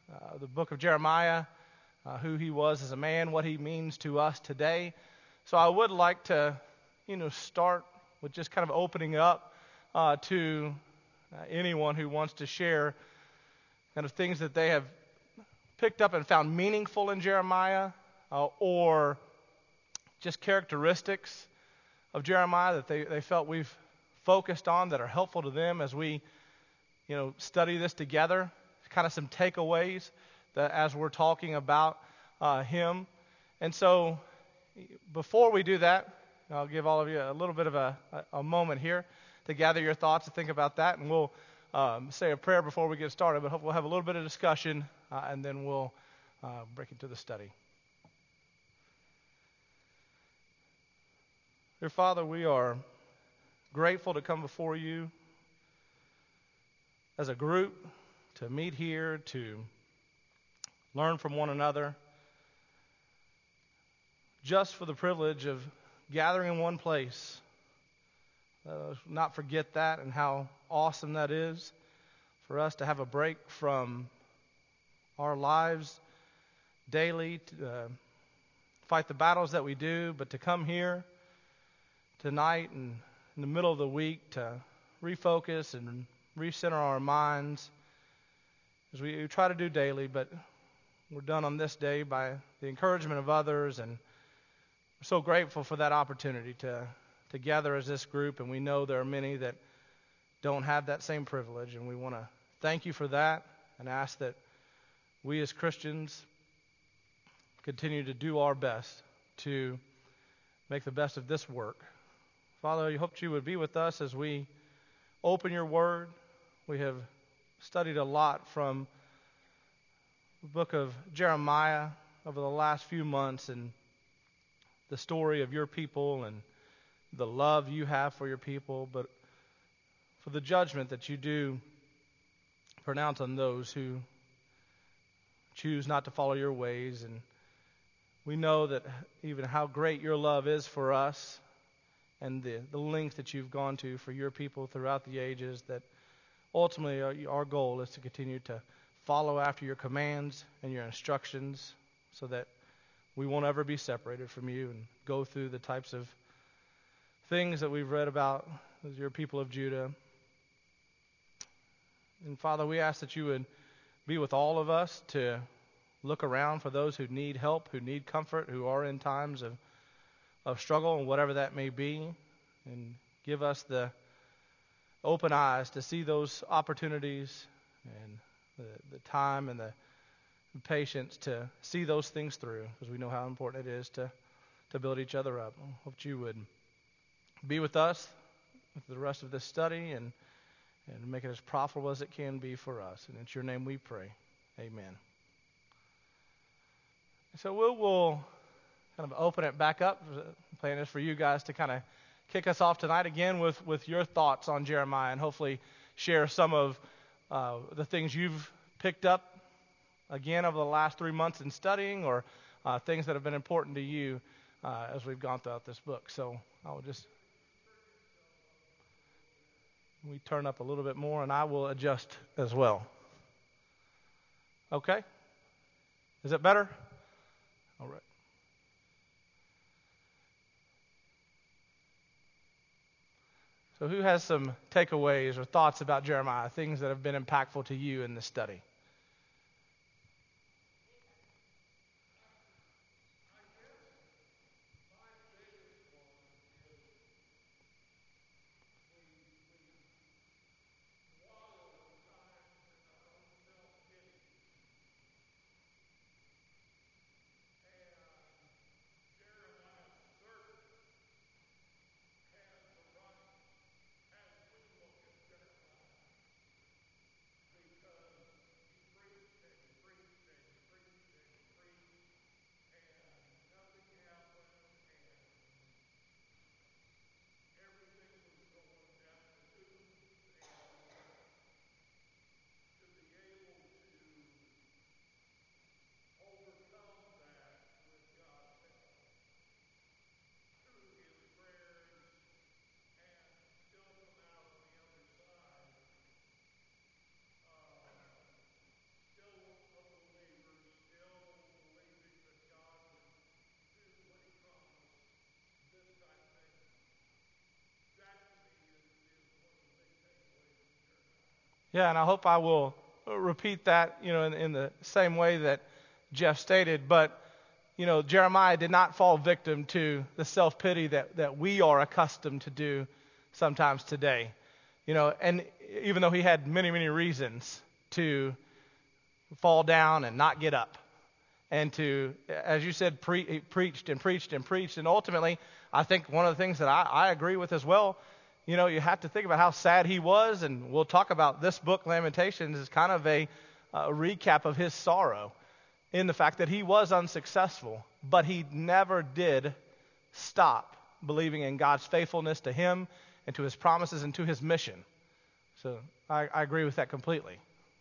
the book of Jeremiah, who he was as a man, what he means to us today. So I would like to, start with just kind of opening up to anyone who wants to share kind of things that they have picked up and found meaningful in Jeremiah, or just characteristics of Jeremiah that they felt we've focused on that are helpful to them as we, study this together. Kind of some takeaways that as we're talking about him. And so before we do that, I'll give all of you a little bit of a moment here to gather your thoughts and think about that. And we'll say a prayer before we get started, but hopefully we'll have a little bit of discussion, and then we'll break into the study. Dear Father, we are grateful to come before you as a group, to meet here, to learn from one another, just for the privilege of gathering in one place. Not forget that and how awesome that is for us to have a break from our lives daily, to fight the battles that we do, but to come here tonight and in the middle of the week to refocus and recenter our minds as we try to do daily, but we're done on this day by the encouragement of others, and we're so grateful for that opportunity to gather as this group, and we know there are many that don't have that same privilege, and we want to thank you for that and ask that we as Christians continue to do our best to make the best of this work. Father, I hope you would be with us as we open your word. We have studied a lot from the book of Jeremiah over the last few months, and the story of your people and the love you have for your people, but for the judgment that you do pronounce on those who choose not to follow your ways. And we know that even how great your love is for us and the length that you've gone to for your people throughout the ages, that ultimately our goal is to continue to follow after your commands and your instructions so that we won't ever be separated from you and go through the types of things that we've read about as your people of Judah. And Father, we ask that you would be with all of us to look around for those who need help, who need comfort, who are in times of struggle and whatever that may be, and give us the open eyes to see those opportunities and the time and the patience to see those things through, because we know how important it is to build each other up. I hope you would be with us with the rest of this study and make it as profitable as it can be for us. And it's your name we pray. Amen. So we'll kind of open it back up. The plan is for you guys to kind of kick us off tonight again with your thoughts on Jeremiah, and hopefully share some of the things you've picked up again over the last 3 months in studying, or things that have been important to you as we've gone throughout this book. So I'll just turn up a little bit more, and I will adjust as well. Okay? Is it better? All right. So who has some takeaways or thoughts about Jeremiah, things that have been impactful to you in this study? Yeah, and I hope I will repeat that, in the same way that Jeff stated. But, Jeremiah did not fall victim to the self-pity that we are accustomed to do sometimes today. And even though he had many, many reasons to fall down and not get up, and to, as you said, he preached and preached and preached. And ultimately, I think one of the things that I agree with as well, you have to think about how sad he was. And we'll talk about this book, Lamentations, as kind of a recap of his sorrow in the fact that he was unsuccessful. But he never did stop believing in God's faithfulness to him and to his promises and to his mission. So I agree with that completely.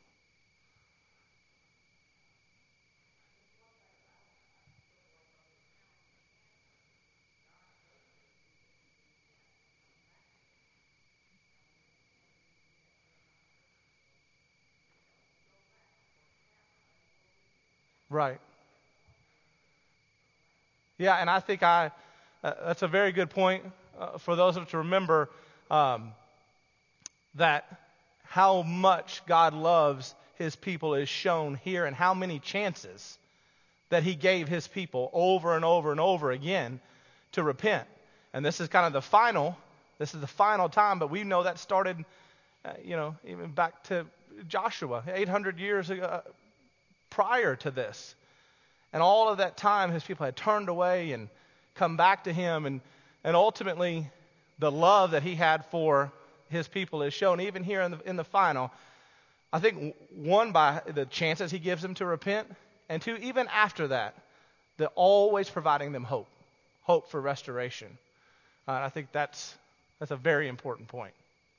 Right. Yeah, and I think that's a very good point for those of us to remember um, that how much God loves his people is shown here, and how many chances that he gave his people over and over and over again to repent. And this is kind of this is the final time, but we know that started, even back to Joshua, 800 years ago, prior to this. And all of that time, his people had turned away and come back to him. And ultimately, the love that he had for his people is shown even here in the final. I think, one, by the chances he gives them to repent, and two, even after that, they're always providing them hope for restoration. And I think that's a very important point.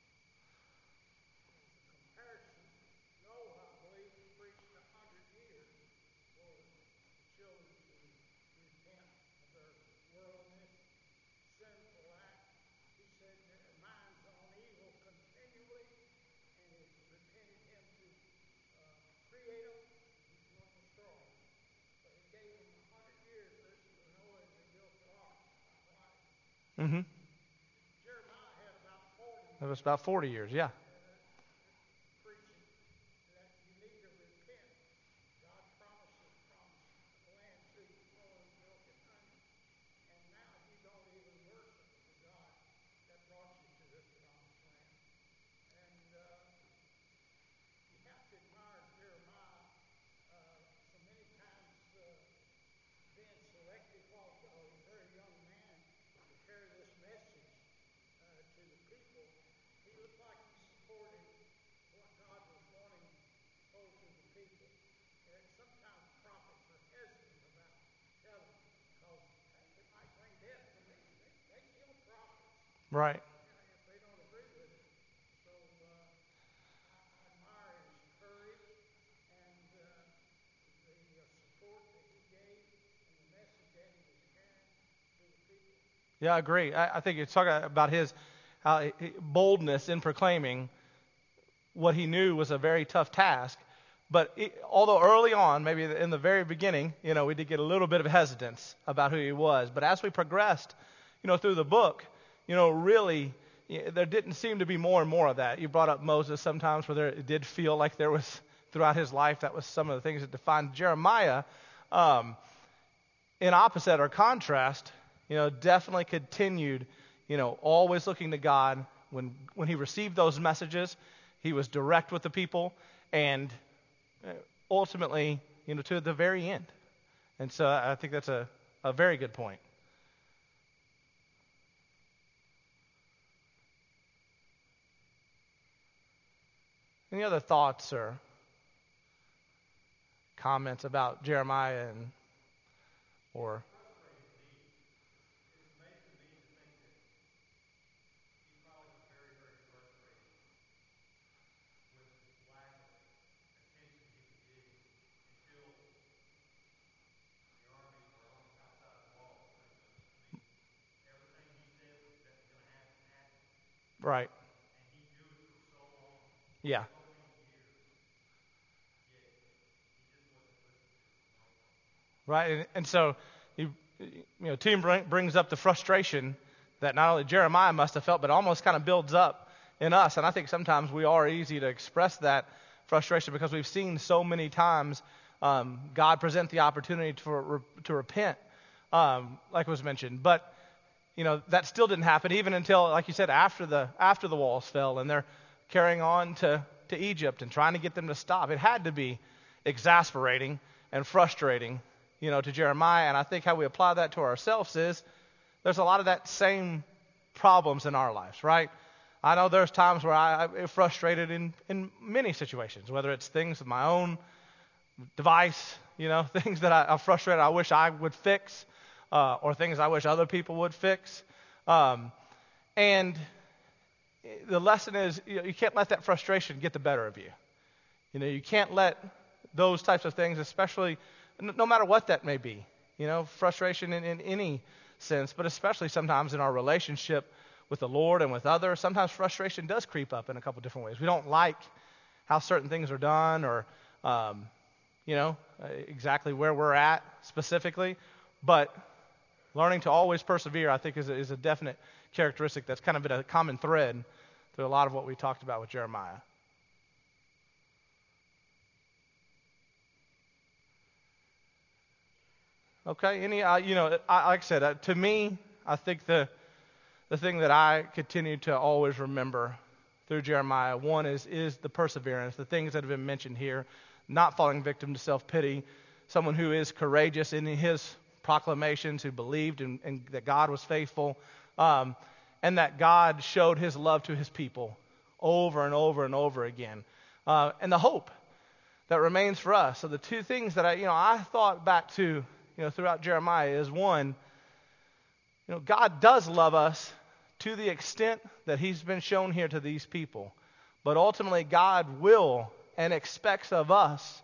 Mm-hmm. It was about 40 years, yeah. Right. Yeah, I agree. I think it's talking about his boldness in proclaiming what he knew was a very tough task. But although early on, maybe in the very beginning, we did get a little bit of hesitance about who he was. But as we progressed, through the book, really, there didn't seem to be more and more of that. You brought up Moses sometimes, where it did feel like there was, throughout his life, that was some of the things that defined Jeremiah. In opposite or contrast, definitely continued, always looking to God. When he received those messages, he was direct with the people, and ultimately, to the very end. And so I think that's a very good point. Any other thoughts or comments about Jeremiah or right? Yeah. Right. And so, Tim brings up the frustration that not only Jeremiah must have felt, but almost kind of builds up in us. And I think sometimes we are easy to express that frustration because we've seen so many times God present the opportunity to repent, like was mentioned. But that still didn't happen even until, like you said, after the walls fell and they're carrying on to Egypt and trying to get them to stop. It had to be exasperating and frustrating, to Jeremiah. And I think how we apply that to ourselves is there's a lot of that same problems in our lives, right? I know there's times where I'm frustrated in many situations, whether it's things with my own device, things that I'm frustrated I wish I would fix, or things I wish other people would fix. And the lesson is you can't let that frustration get the better of you. You can't let those types of things, especially no matter what that may be, frustration in any sense, but especially sometimes in our relationship with the Lord and with others. Sometimes frustration does creep up in a couple different ways. We don't like how certain things are done or, exactly where we're at specifically, but learning to always persevere, I think, is a definite characteristic that's kind of been a common thread through a lot of what we talked about with Jeremiah. Okay, like I said, to me, I think the thing that I continue to always remember through Jeremiah, one is the perseverance, the things that have been mentioned here, not falling victim to self-pity, someone who is courageous in his proclamations, who believed and that God was faithful, and that God showed his love to his people over and over and over again, and the hope that remains for us. So the two things that I thought back to throughout Jeremiah is one, God does love us to the extent that he's been shown here to these people, but ultimately God will and expects of us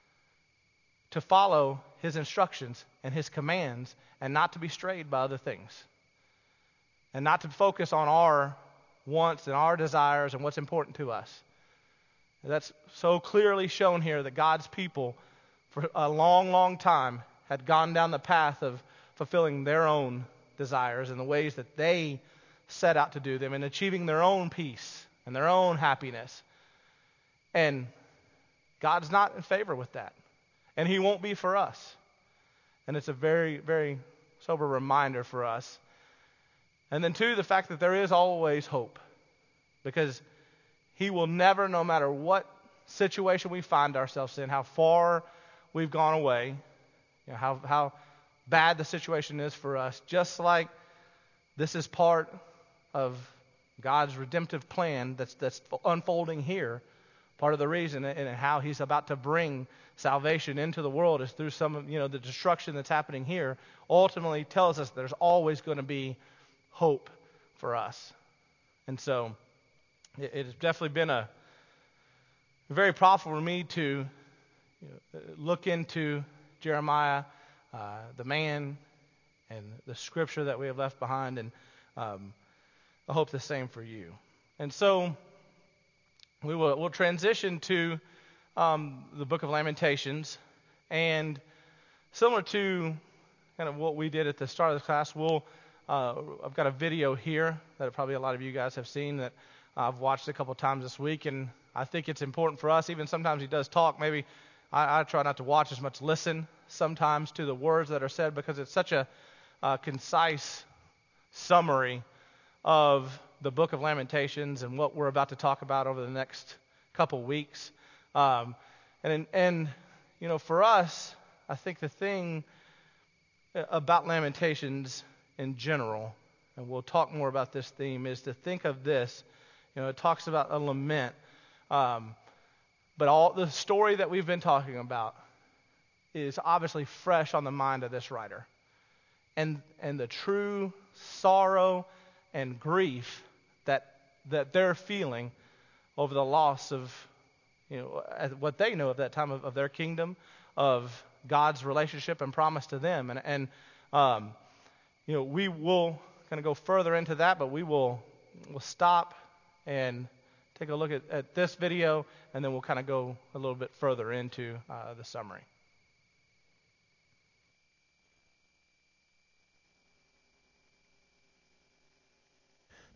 to follow his instructions and his commands and not to be strayed by other things and not to focus on our wants and our desires and what's important to us. And that's so clearly shown here that God's people for a long, long time had gone down the path of fulfilling their own desires in the ways that they set out to do them and achieving their own peace and their own happiness. And God's not in favor with that. And he won't be for us. And it's a very, very sober reminder for us. And then two, the fact that there is always hope. Because he will never, no matter what situation we find ourselves in, how far we've gone away, how bad the situation is for us, just like this is part of God's redemptive plan that's unfolding here. Part of the reason and how he's about to bring salvation into the world is through some of the destruction that's happening here. Ultimately tells us there's always going to be hope for us. And so it has definitely been a very profitable for me to look into Jeremiah, the man, and the scripture that we have left behind, and I hope the same for you. And so we'll transition to the book of Lamentations, and similar to kind of what we did at the start of the class, I've got a video here that probably a lot of you guys have seen that I've watched a couple times this week, and I think it's important for us. Even sometimes he does talk. Maybe I try not to watch as much, listen sometimes to the words that are said, because it's such a concise summary of the book of Lamentations and what we're about to talk about over the next couple weeks. And for us, I think the thing about Lamentations in general, and we'll talk more about this theme, is to think of this. It talks about a lament, but all the story that we've been talking about is obviously fresh on the mind of this writer, and the true sorrow and grief that they're feeling over the loss of what they know at that time of their kingdom, of God's relationship and promise to them, and we will kind of go further into that, but we'll stop and take a look at this video, and then we'll kind of go a little bit further into the summary.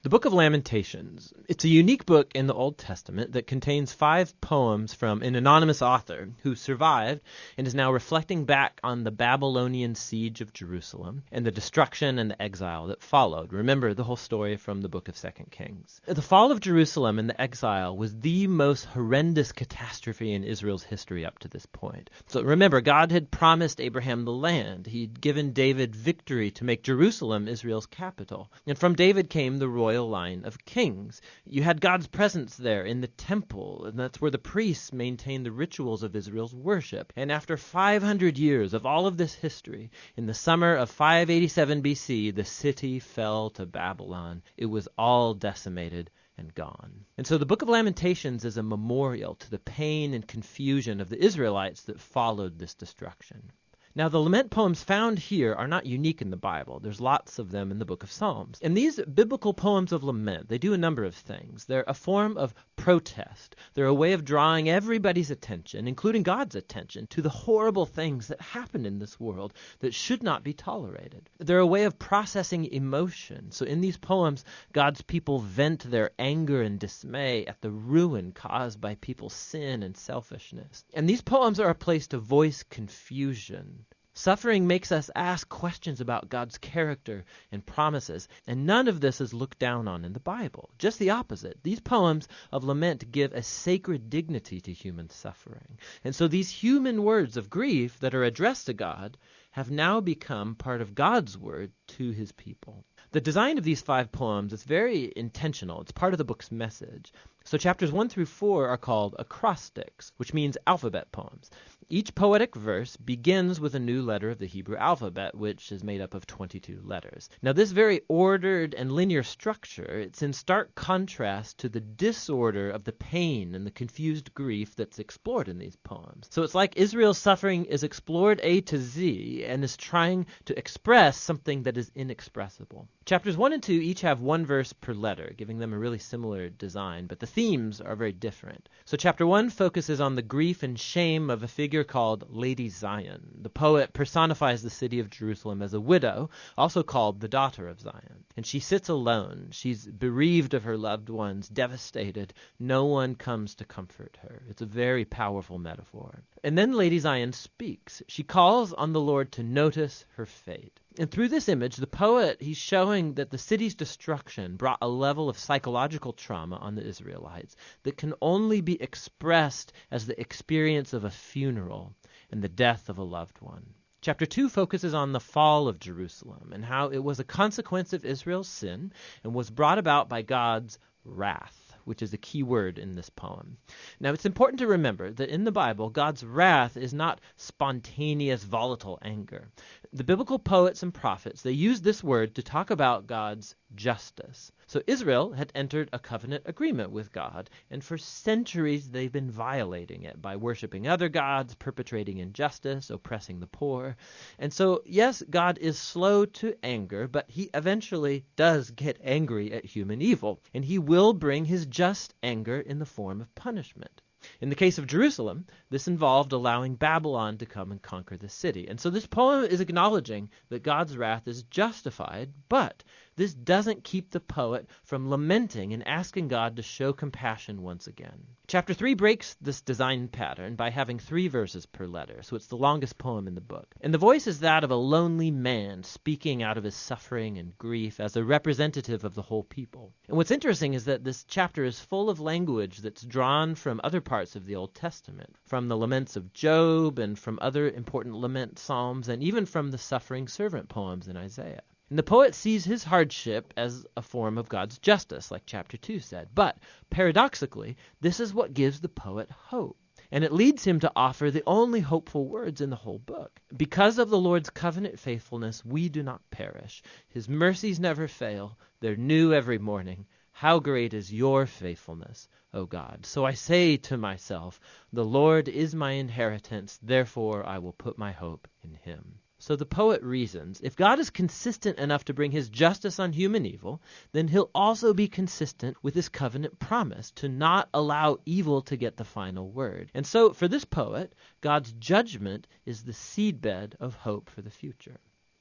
The Book of Lamentations. It's a unique book in the Old Testament that contains 5 poems from an anonymous author who survived and is now reflecting back on the Babylonian siege of Jerusalem and the destruction and the exile that followed. Remember the whole story from the book of 2 Kings. The fall of Jerusalem and the exile was the most horrendous catastrophe in Israel's history up to this point. So remember, God had promised Abraham the land. He'd given David victory to make Jerusalem Israel's capital. And from David came the royal line of kings. You had God's presence there in the temple, and that's where the priests maintained the rituals of Israel's worship. And after 500 years of all of this history, in the summer of 587 BC, the city fell to Babylon. It was all decimated and gone. And so the Book of Lamentations is a memorial to the pain and confusion of the Israelites that followed this destruction. Now, the lament poems found here are not unique in the Bible. There's lots of them in the book of Psalms. And these biblical poems of lament, they do a number of things. They're a form of protest. They're a way of drawing everybody's attention, including God's attention, to the horrible things that happen in this world that should not be tolerated. They're a way of processing emotion. So in these poems, God's people vent their anger and dismay at the ruin caused by people's sin and selfishness. And these poems are a place to voice confusion. Suffering makes us ask questions about God's character and promises, and none of this is looked down on in the Bible. Just the opposite. These poems of lament give a sacred dignity to human suffering. And so these human words of grief that are addressed to God have now become part of God's word to his people. The design of these 5 poems is very intentional. It's part of the book's message. So chapters 1 through 4 are called acrostics, which means alphabet poems. Each poetic verse begins with a new letter of the Hebrew alphabet, which is made up of 22 letters. Now, this very ordered and linear structure, it's in stark contrast to the disorder of the pain and the confused grief that's explored in these poems. So it's like Israel's suffering is explored A to Z and is trying to express something that is inexpressible. Chapters 1 and 2 each have 1 verse per letter, giving them a really similar design, but the themes are very different. So chapter 1 focuses on the grief and shame of a figure called Lady Zion. The poet personifies the city of Jerusalem as a widow, also called the daughter of Zion. And she sits alone. She's bereaved of her loved ones, devastated. No one comes to comfort her. It's a very powerful metaphor. And then Lady Zion speaks. She calls on the Lord to notice her fate. And through this image, the poet, he's showing that the city's destruction brought a level of psychological trauma on the Israelites that can only be expressed as the experience of a funeral and the death of a loved one. Chapter 2 focuses on the fall of Jerusalem and how it was a consequence of Israel's sin and was brought about by God's wrath, which is a key word in this poem. Now, it's important to remember that in the Bible, God's wrath is not spontaneous, volatile anger. The biblical poets and prophets, they use this word to talk about God's justice. So Israel had entered a covenant agreement with God, and for centuries they've been violating it by worshiping other gods, perpetrating injustice, oppressing the poor. And so, yes, God is slow to anger, but he eventually does get angry at human evil, and he will bring his just anger in the form of punishment. In the case of Jerusalem, this involved allowing Babylon to come and conquer the city. And so this poem is acknowledging that God's wrath is justified, but this doesn't keep the poet from lamenting and asking God to show compassion once again. Chapter 3 breaks this design pattern by having 3 verses per letter, so it's the longest poem in the book. And the voice is that of a lonely man speaking out of his suffering and grief as a representative of the whole people. And what's interesting is that this chapter is full of language that's drawn from other parts of the Old Testament, from the laments of Job and from other important lament psalms, and even from the suffering servant poems in Isaiah. And the poet sees his hardship as a form of God's justice, like chapter 2 said. But paradoxically, this is what gives the poet hope. And it leads him to offer the only hopeful words in the whole book. Because of the Lord's covenant faithfulness, we do not perish. His mercies never fail. They're new every morning. How great is your faithfulness, O God. So I say to myself, the Lord is my inheritance, therefore I will put my hope in him. So the poet reasons, if God is consistent enough to bring his justice on human evil, then he'll also be consistent with his covenant promise to not allow evil to get the final word. And so for this poet, God's judgment is the seedbed of hope for the future.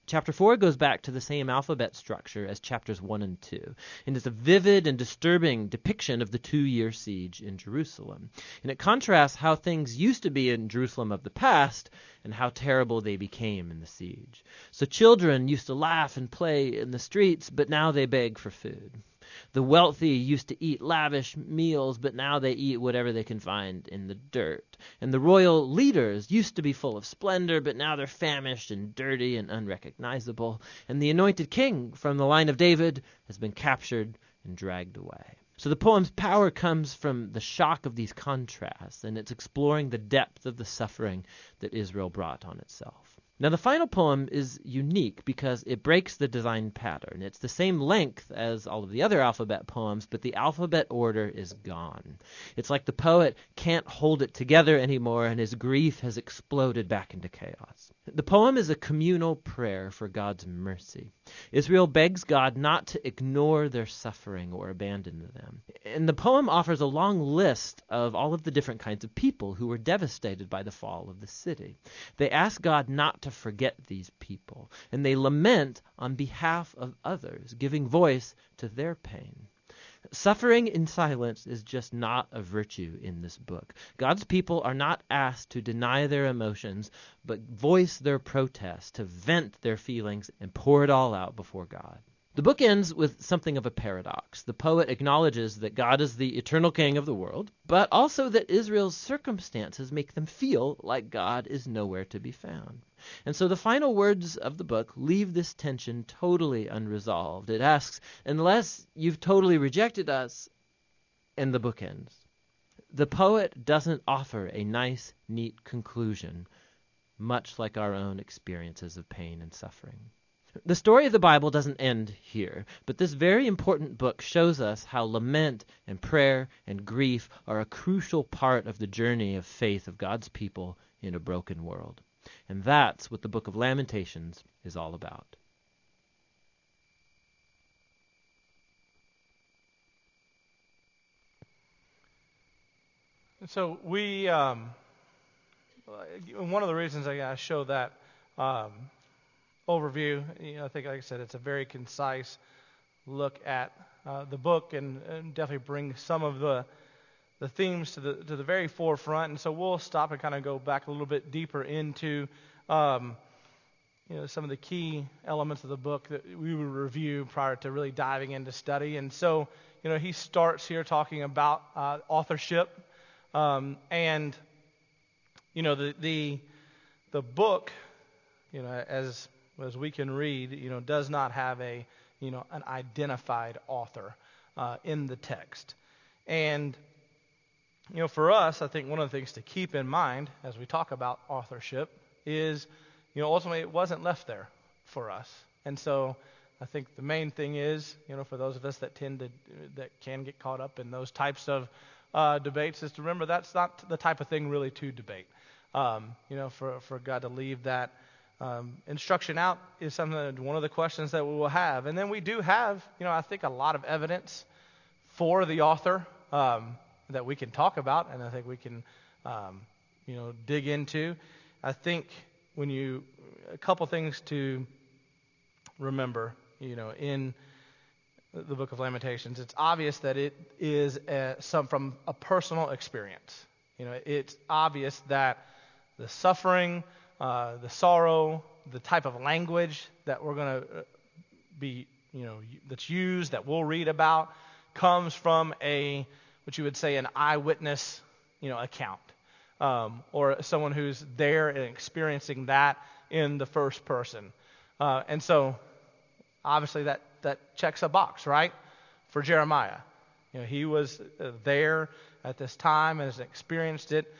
Chapter 4 goes back to the same alphabet structure as chapters 1 and 2, and is a vivid and disturbing depiction of the 2-year siege in Jerusalem. And it contrasts how things used to be in Jerusalem of the past and how terrible they became in the siege. So children used to laugh and play in the streets, but now they beg for food. The wealthy used to eat lavish meals, but now they eat whatever they can find in the dirt. And the royal leaders used to be full of splendor, but now they're famished and dirty and unrecognizable. And the anointed king from the line of David has been captured and dragged away. So the poem's power comes from the shock of these contrasts, and it's exploring the depth of the suffering that Israel brought on itself. Now, the final poem is unique because it breaks the design pattern. It's the same length as all of the other alphabet poems, but the alphabet order is gone. It's like the poet can't hold it together anymore, and his grief has exploded back into chaos. The poem is a communal prayer for God's mercy. Israel begs God not to ignore their suffering or abandon them. And the poem offers a long list of all of the different kinds of people who were devastated by the fall of the city. They ask God not to forget these people, and they lament on behalf of others, giving voice to their pain. Suffering in silence is just not a virtue in this book. God's people are not asked to deny their emotions, but voice their protest, to vent their feelings and pour it all out before God. The book ends with something of a paradox. The poet acknowledges that God is the eternal king of the world, but also that Israel's circumstances make them feel like God is nowhere to be found. And so the final words of the book leave this tension totally unresolved. It asks, unless you've totally rejected us, and the book ends. The poet doesn't offer a nice, neat conclusion, much like our own experiences of pain and suffering. The story of the Bible doesn't end here, but this very important book shows us how lament and prayer and grief are a crucial part of the journey of faith of God's people in a broken world. And that's what the book of Lamentations is all about. So one of the reasons I show that overview, I think, like I said, it's a very concise look at the book, and definitely bring some of the themes to the very forefront. And so we'll stop and kind of go back a little bit deeper into some of the key elements of the book that we would review prior to really diving into study. And so he starts here talking about authorship, and the book, as we can read, does not have an identified author in the text. And for us, I think one of the things to keep in mind as we talk about authorship is, ultimately it wasn't left there for us. And so I think the main thing is, for those of us that that can get caught up in those types of debates, is to remember that's not the type of thing really to debate. For God to leave that instruction out is one of the questions that we will have. And then we do have, I think, a lot of evidence for the author that we can talk about, and I think we can, dig into. I think a couple things to remember, in the book of Lamentations, it's obvious that it is from a personal experience. It's obvious that the suffering, the sorrow, the type of language that we're going to be, that's used, that we'll read about, comes from what you would say, an eyewitness, account, or someone who's there and experiencing that in the first person. And so, obviously, that checks a box, right, for Jeremiah. He was there at this time and has experienced it,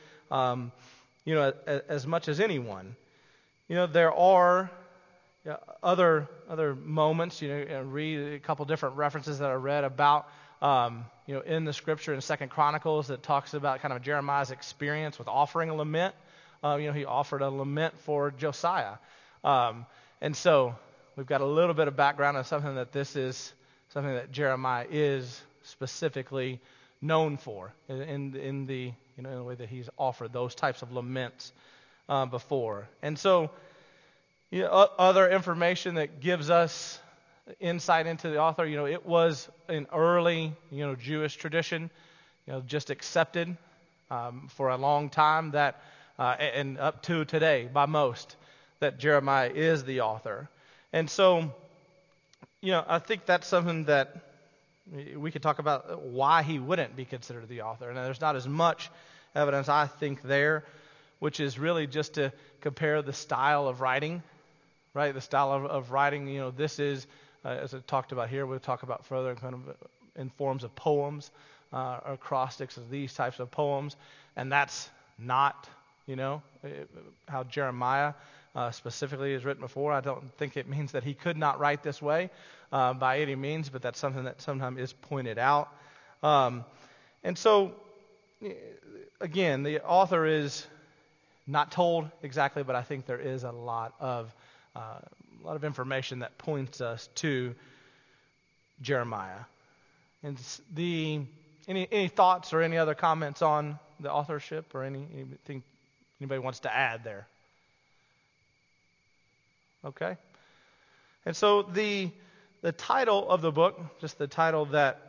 as much as anyone. There are other moments. Read a couple different references that I read about, in the scripture in 2 Chronicles that talks about kind of Jeremiah's experience with offering a lament. He offered a lament for Josiah, and so we've got a little bit of background on something that Jeremiah is specifically known for in the way that he's offered those types of laments before. And so, Other information that gives us insight into the author, it was an early, Jewish tradition, just accepted for a long time that, and up to today by most, that Jeremiah is the author. And so, I think that's something that we could talk about why he wouldn't be considered the author. And there's not as much evidence, I think, there, which is really just to compare the style of writing, right? The style of writing, this is, as I talked about here, we'll talk about further kind of in forms of poems, acrostics of these types of poems. And that's not, how Jeremiah specifically is written before. I don't think it means that he could not write this way by any means, but that's something that sometimes is pointed out. And so, again, the author is not told exactly, but I think there is a lot of information that points us to Jeremiah. And any thoughts or any other comments on the authorship or anything anybody wants to add there? Okay. And so the title of the book, just the title that,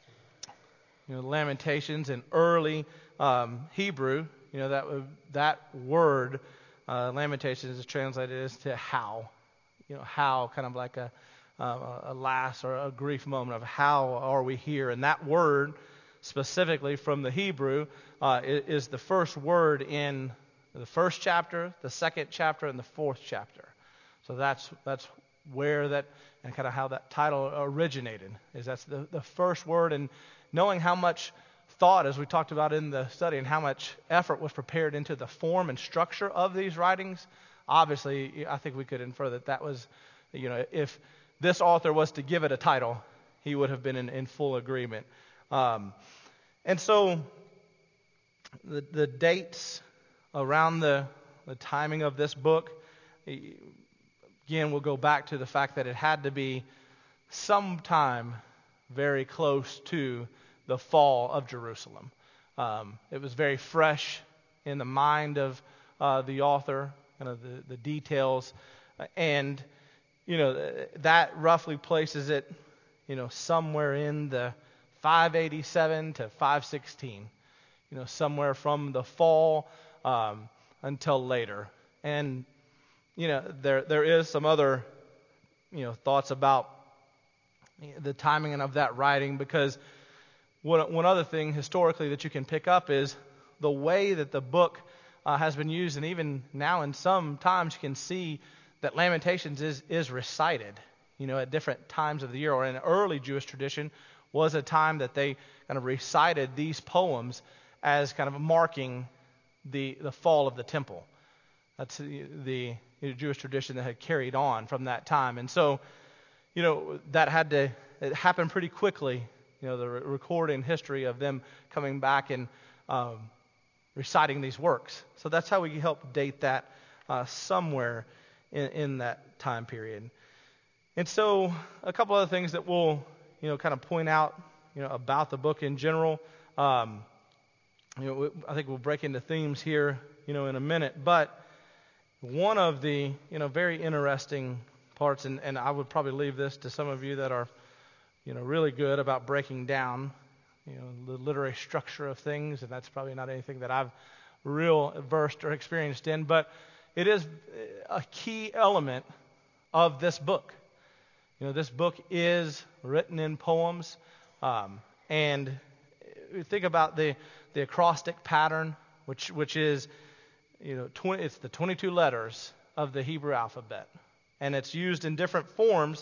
Lamentations in early Hebrew, that word, Lamentations is translated as to how. How, kind of like a loss or a grief moment of how are we here. And that word, specifically from the Hebrew, is the first word in the first chapter, the second chapter, and the fourth chapter. So that's where that, and kind of how that title originated, is that's the first word. And knowing how much thought, as we talked about in the study, and how much effort was prepared into the form and structure of these writings, obviously, I think we could infer that was, if this author was to give it a title, he would have been in full agreement. And so the dates around the timing of this book, again, we'll go back to the fact that it had to be sometime very close to the fall of Jerusalem. It was very fresh in the mind of the author, kind of the details, and that roughly places it, somewhere in the 587 to 516, somewhere from the fall until later. And there is some other thoughts about the timing of that writing, because one other thing historically that you can pick up is the way that the book has been used, and even now in some times you can see that Lamentations is recited, at different times of the year, or in an early Jewish tradition was a time that they kind of recited these poems as kind of marking the fall of the temple. That's the Jewish tradition that had carried on from that time. And so, it happened pretty quickly, the recording history of them coming back and reciting these works. So that's how we help date that somewhere in that time period. And so a couple other things that we'll, kind of point out, about the book in general. I think we'll break into themes here, in a minute. But one of the, very interesting parts, and I would probably leave this to some of you that are, really good about breaking down, the literary structure of things, and that's probably not anything that I've real versed or experienced in, but it is a key element of this book. This book is written in poems, and think about the acrostic pattern, which is, it's the 22 letters of the Hebrew alphabet, and it's used in different forms.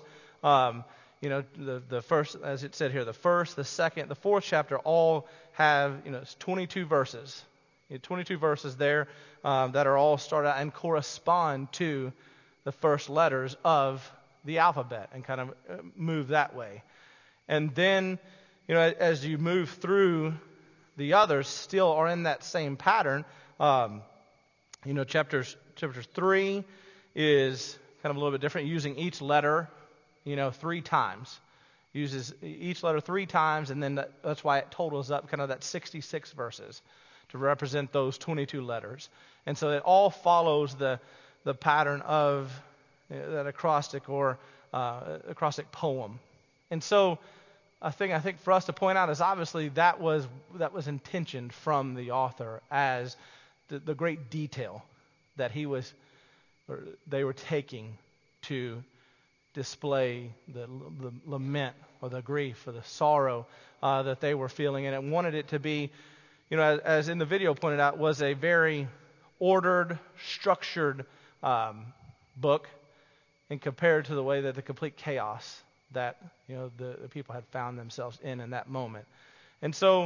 The first, as it said here, the first, the second, the fourth chapter all have, it's 22 verses. 22 verses there that are all started out and correspond to the first letters of the alphabet and kind of move that way. And then, as you move through, the others still are in that same pattern. Chapter 3 is kind of a little bit different, using each letter, 3 times. Uses each letter 3 times, and then that's why it totals up kind of that 66 verses to represent those 22 letters. And so it all follows the pattern of that acrostic or acrostic poem. And so I think for us to point out is obviously that was intentioned from the author as the great detail that they were taking to display the lament or the grief or the sorrow that they were feeling, and it wanted it to be, as in the video pointed out, was a very ordered, structured book, and compared to the way that the complete chaos that the people had found themselves in that moment. And so,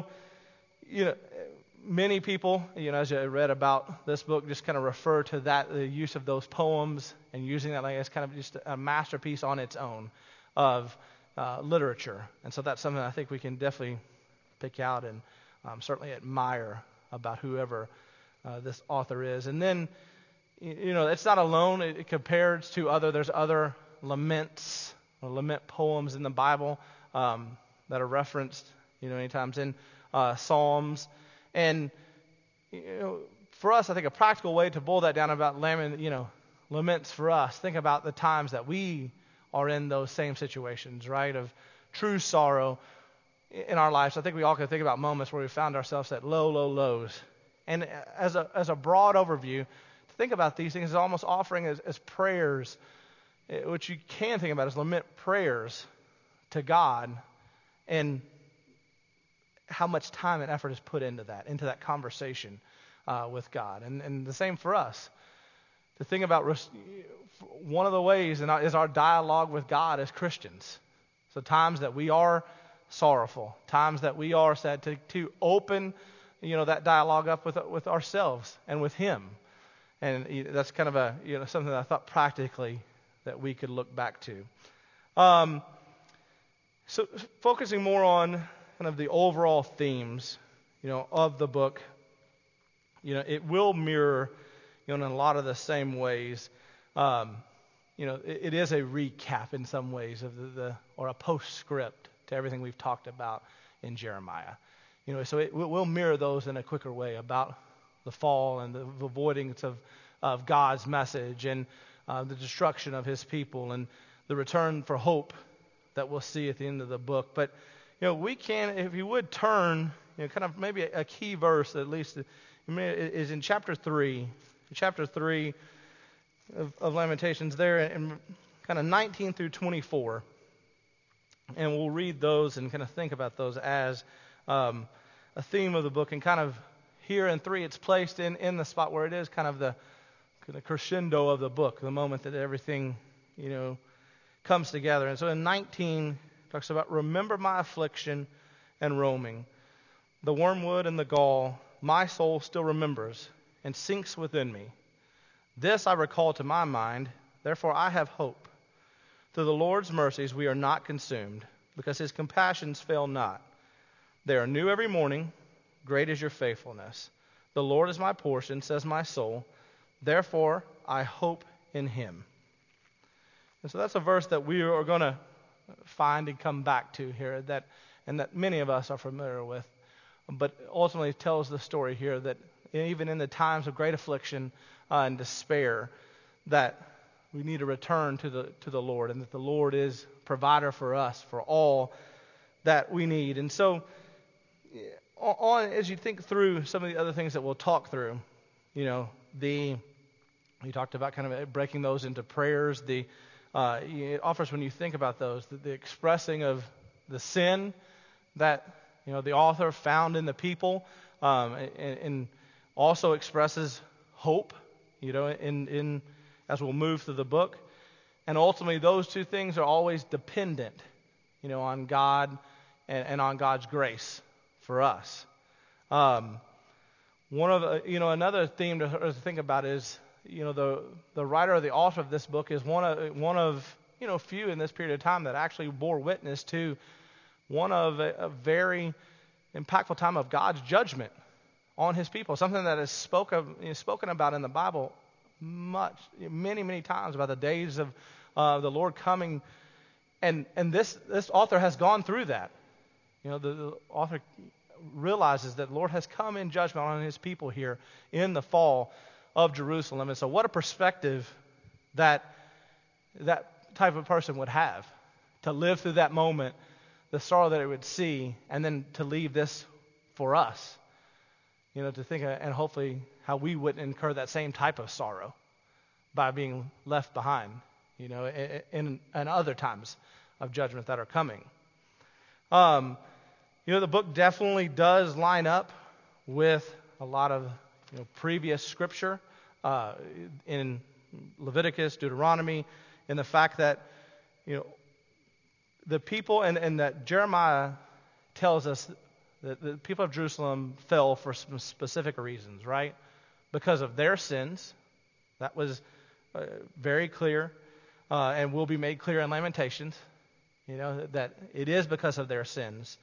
many people, as I read about this book, just kind of refer to that, the use of those poems and using that as kind of just a masterpiece on its own of literature. And so that's something I think we can definitely pick out and certainly admire about whoever this author is. And then, it's not alone. It compares to there's other laments or lament poems in the Bible that are referenced, many times in Psalms. And for us, I think a practical way to boil that down about laments for us, think about the times that we are in those same situations, right, of true sorrow in our lives. I think we all can think about moments where we found ourselves at low, low lows. And as a broad overview, to think about these things is almost offering as prayers, which you can think about as lament prayers to God, and how much time and effort is put into that conversation with God. And the same for us. To think about one of the ways is our dialogue with God as Christians. So times that we are sorrowful, times that we are sad, to open that dialogue up with ourselves and with Him. And that's kind of something that I thought practically that we could look back to. So focusing more on kind of the overall themes, of the book, it will mirror, in a lot of the same ways. It is a recap in some ways of or a postscript to everything we've talked about in Jeremiah. So it will mirror those in a quicker way about the fall and the avoidance of God's message and the destruction of His people and the return for hope that we'll see at the end of the book. But we can, if you would turn, kind of maybe a key verse at least is in chapter 3. Chapter 3 of Lamentations there, in kind of 19 through 24. And we'll read those and kind of think about those as a theme of the book. And kind of here in 3, it's placed in the spot where it is kind of the crescendo of the book, the moment that everything, comes together. And so in 19, it talks about, remember my affliction and roaming, the wormwood and the gall, my soul still remembers and sinks within me. This I recall to my mind, therefore I have hope. Through the Lord's mercies we are not consumed, because His compassions fail not. They are new every morning, great is your faithfulness. The Lord is my portion, says my soul, therefore I hope in Him. And so that's a verse that we are going to find and come back to here, that many of us are familiar with. But ultimately it tells the story here that even in the times of great affliction and despair, that we need to return to the Lord, and that the Lord is provider for us for all that we need. And so, as you think through some of the other things that we'll talk through, we talked about kind of breaking those into prayers. It offers, when you think about those, the expressing of the sin that the author found in the people, and also expresses hope, in as we'll move through the book. And ultimately, those two things are always dependent, on God and on God's grace for us. Another theme to think about is, the writer or the author of this book is one of few in this period of time that actually bore witness to one of a very impactful time of God's judgment on His people, something that is spoken about in the Bible many, many times, about the days of the Lord coming, and this author has gone through that. The author realizes that the Lord has come in judgment on His people here in the fall of Jerusalem. And so what a perspective that that type of person would have, to live through that moment, the sorrow that it would see, and then to leave this for us. To think and hopefully how we wouldn't incur that same type of sorrow by being left behind, in other times of judgment that are coming. The book definitely does line up with a lot of previous scripture in Leviticus, Deuteronomy, in the fact that the people and that Jeremiah tells us that the people of Jerusalem fell for some specific reasons, right? Because of their sins. That was very clear and will be made clear in Lamentations, that it is because of their sins.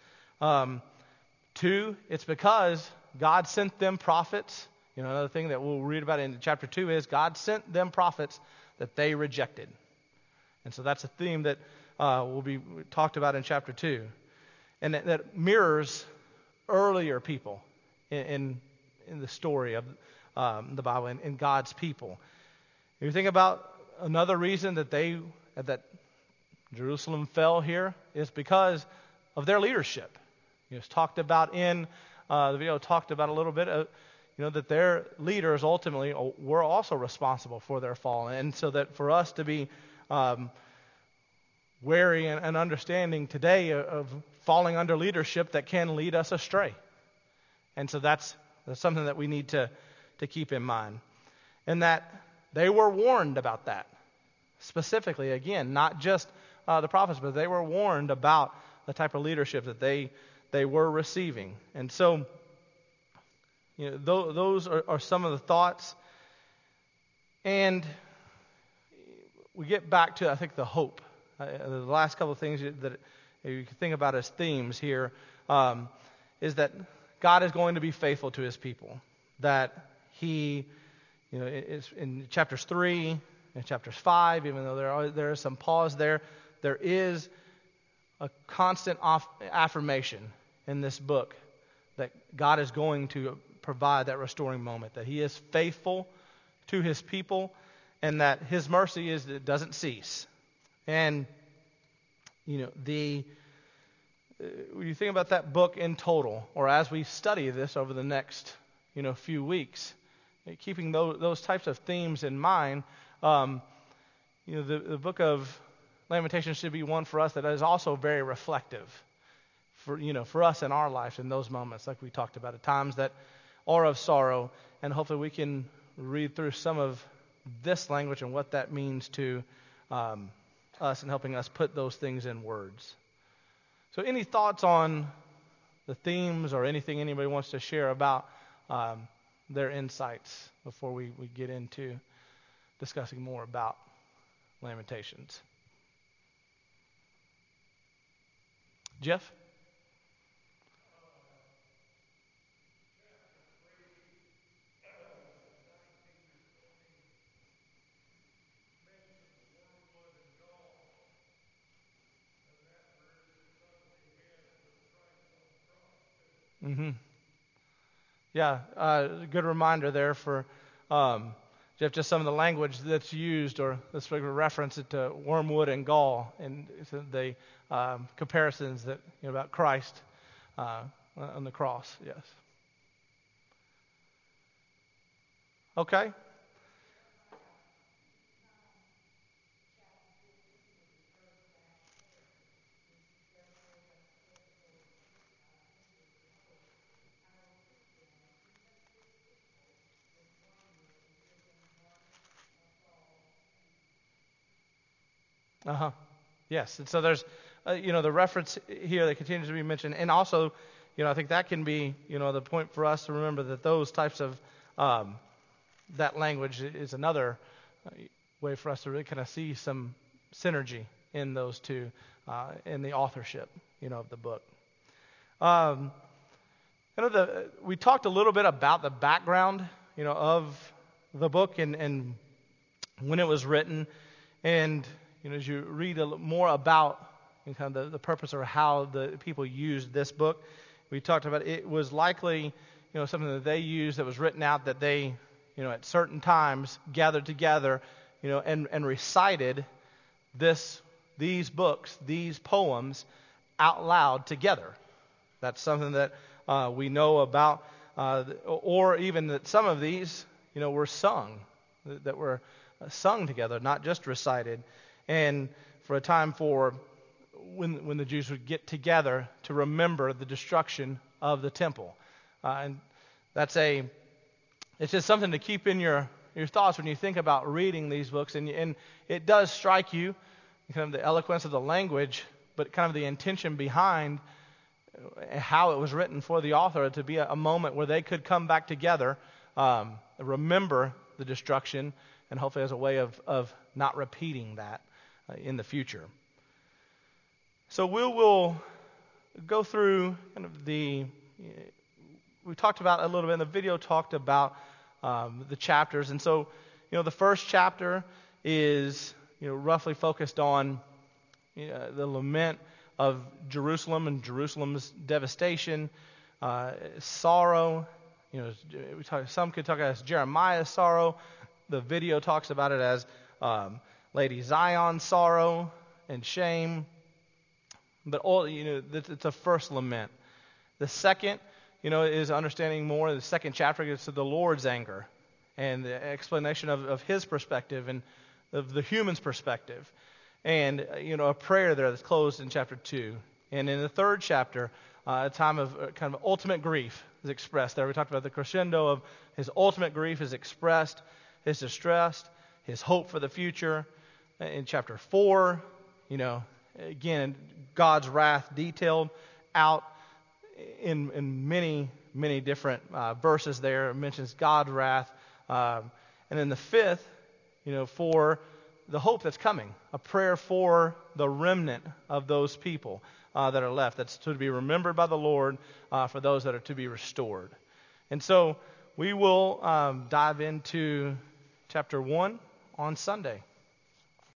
2, it's because God sent them prophets. Another thing that we'll read about in chapter 2 is God sent them prophets that they rejected. And so that's a theme that will be talked about in chapter 2. And that mirrors earlier people in the story of the Bible and God's people. If you think about another reason that Jerusalem fell here is because of their leadership. It's talked about in the video, talked about a little bit of, that their leaders ultimately were also responsible for their fall. And so that for us to be wary and understanding today of falling under leadership that can lead us astray. And so that's something that we need to keep in mind. And that they were warned about that. Specifically, again, not just the prophets, but they were warned about the type of leadership that they were receiving. And so, those are some of the thoughts. And we get back to, I think, the hope. The last couple of things that you can think about as themes here is that God is going to be faithful to his people. That he, is in chapters 3 and chapters 5, even though there is some pause there is a constant affirmation in this book that God is going to provide that restoring moment, that he is faithful to his people, and that his mercy it doesn't cease. And when you think about that book in total, or as we study this over the next few weeks, keeping those types of themes in mind, the book of Lamentations should be one for us that is also very reflective for us in our lives in those moments, like we talked about, at times that are of sorrow, and hopefully we can read through some of this language and what that means to us and helping us put those things in words. So any thoughts on the themes or anything anybody wants to share about their insights before we get into discussing more about Lamentations? Jeff? Mm-hmm. Yeah, good reminder there for Jeff, just some of the language that's used, or let's reference it to wormwood and gall, and the comparisons that about Christ on the cross. Yes. Okay. Uh-huh. Yes. And so there's, the reference here that continues to be mentioned. And also, I think that can be, the point for us to remember that those types of, that language is another way for us to really kind of see some synergy in those two, in the authorship, of the book. We talked a little bit about the background, of the book and when it was written. And, as you read more about kind of the purpose or how the people used this book, we talked about it was likely, something that they used that was written out that they, at certain times gathered together, and recited these books, these poems, out loud together. That's something that we know about, or even that some of these, were sung, that were sung together, not just recited. And for a time when the Jews would get together to remember the destruction of the temple. And it's just something to keep in your thoughts when you think about reading these books. And it does strike you, kind of the eloquence of the language, but kind of the intention behind how it was written for the author to be a moment where they could come back together, remember the destruction, and hopefully as a way of not repeating that in the future. So we will go through kind of we talked about a little bit, and the video talked about the chapters. And so, the first chapter is, roughly focused on the lament of Jerusalem and Jerusalem's devastation, sorrow. Some could talk about it as Jeremiah's sorrow. The video talks about it as Lady Zion's sorrow and shame. But it's a first lament. The second, is understanding more. The second chapter gets to the Lord's anger and the explanation of His perspective and of the human's perspective. And, a prayer there that's closed in chapter 2. And in the third chapter, a time of kind of ultimate grief is expressed there. We talked about the crescendo of His ultimate grief is expressed, His distress, His hope for the future. In chapter 4, again, God's wrath detailed out in many, many different verses there. It mentions God's wrath. And then the fifth, for the hope that's coming, a prayer for the remnant of those people that are left, that's to be remembered by the Lord, for those that are to be restored. And so we will dive into chapter 1 on Sunday.